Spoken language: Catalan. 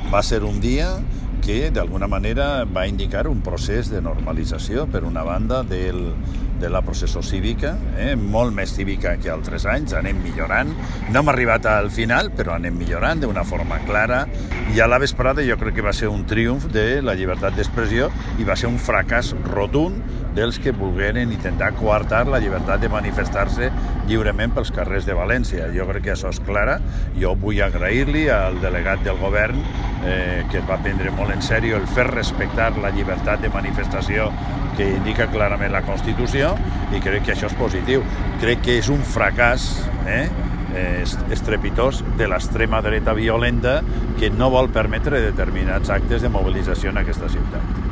va ser un dia que d'alguna manera va indicar un procés de normalització, per una banda, de la processó cívica, molt més cívica que altres anys, anem millorant. No hem arribat al final, però anem millorant d'una forma clara. I a la vesprada jo crec que va ser un triomf de la llibertat d'expressió i va ser un fracàs rotund dels que volgueren intentar coartar la llibertat de manifestar-se lliurement pels carrers de València. Jo crec que això és clara. Jo vull agrair-li al delegat del govern que va prendre molt en sèrio el fer respectar la llibertat de manifestació que indica clarament la Constitució, i crec que això és positiu. Crec que és un fracàs estrepitós de l'extrema dreta violenta que no vol permetre determinats actes de mobilització en aquesta ciutat.